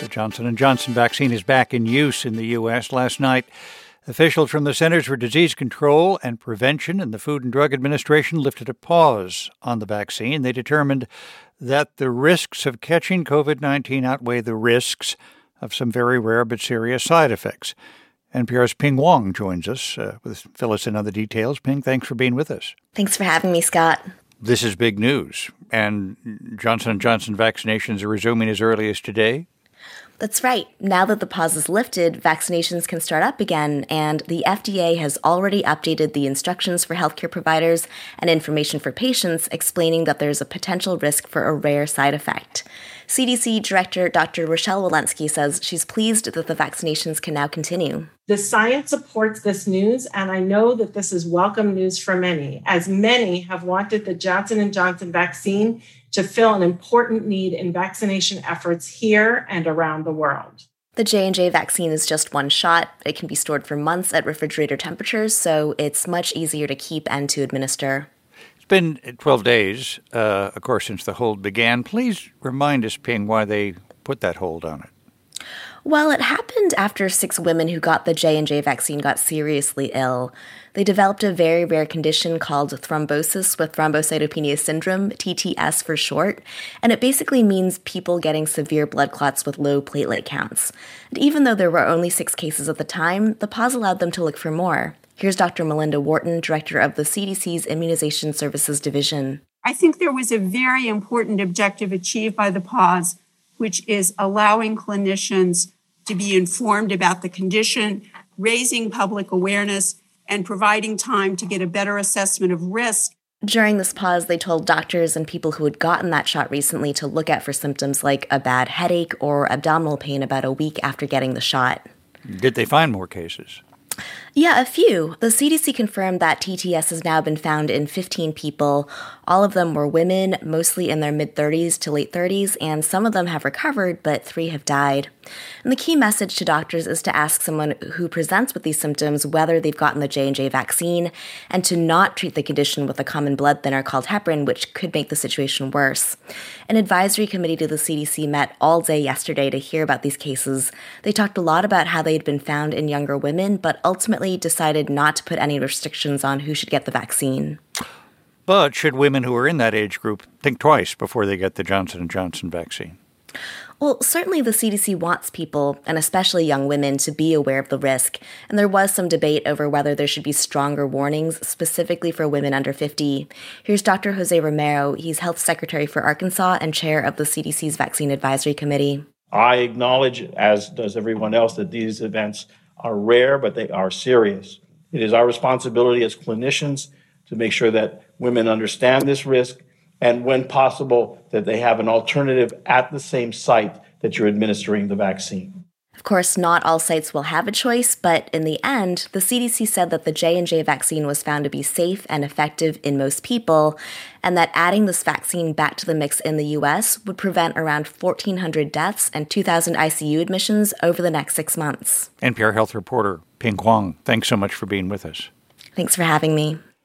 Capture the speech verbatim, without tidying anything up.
The Johnson and Johnson vaccine is back in use in the U S. Last night, officials from the Centers for Disease Control and Prevention and the Food and Drug Administration lifted a pause on the vaccine. They determined that the risks of catching covid nineteen outweigh the risks of some very rare but serious side effects. N P R's Pien Huang joins us uh, to fill us in on the details. Pien, thanks for being with us. Thanks for having me, Scott. This is big news, and Johnson and Johnson vaccinations are resuming as early as today. That's right. Now that the pause is lifted, vaccinations can start up again, and the F D A has already updated the instructions for healthcare providers and information for patients, explaining that there's a potential risk for a rare side effect. C D C Director Doctor Rochelle Walensky says she's pleased that the vaccinations can now continue. The science supports this news, and I know that this is welcome news for many, as many have wanted the Johnson and Johnson vaccine to fill an important need in vaccination efforts here and around the world. The J and J vaccine is just one shot. It can be stored for months at refrigerator temperatures, so it's much easier to keep and to administer. It's been twelve days, uh, of course, since the hold began. Please remind us, Pien, why they put that hold on it. Well, it happened after six women who got the J and J vaccine got seriously ill. They developed a very rare condition called thrombosis with thrombocytopenia syndrome, T T S for short, and it basically means people getting severe blood clots with low platelet counts. And even though there were only six cases at the time, the pause allowed them to look for more. Here's Doctor Melinda Wharton, director of the C D C's Immunization Services Division. I think there was a very important objective achieved by the pause, which is allowing clinicians to be informed about the condition, raising public awareness, and providing time to get a better assessment of risk. During this pause, they told doctors and people who had gotten that shot recently to look out for symptoms like a bad headache or abdominal pain about a week after getting the shot. Did they find more cases? Yeah, a few. The C D C confirmed that T T S has now been found in fifteen people. All of them were women, mostly in their mid-thirties to late thirties, and some of them have recovered, but three have died. And the key message to doctors is to ask someone who presents with these symptoms whether they've gotten the J and J vaccine, and to not treat the condition with a common blood thinner called heparin, which could make the situation worse. An advisory committee to the C D C met all day yesterday to hear about these cases. They talked a lot about how they'd been found in younger women, but ultimately decided not to put any restrictions on who should get the vaccine. But should women who are in that age group think twice before they get the Johnson and Johnson vaccine? Well, certainly the C D C wants people, and especially young women, to be aware of the risk. And there was some debate over whether there should be stronger warnings specifically for women under fifty. Here's Doctor Jose Romero. He's Health Secretary for Arkansas and chair of the C D C's Vaccine Advisory Committee. I acknowledge, as does everyone else, that these events are rare, but they are serious. It is our responsibility as clinicians to make sure that women understand this risk, and when possible, that they have an alternative at the same site that you're administering the vaccine. Of course, not all sites will have a choice, but in the end, the C D C said that the J and J vaccine was found to be safe and effective in most people, and that adding this vaccine back to the mix in the U S would prevent around fourteen hundred deaths and two thousand I C U admissions over the next six months. N P R health reporter Pien Huang, thanks so much for being with us. Thanks for having me.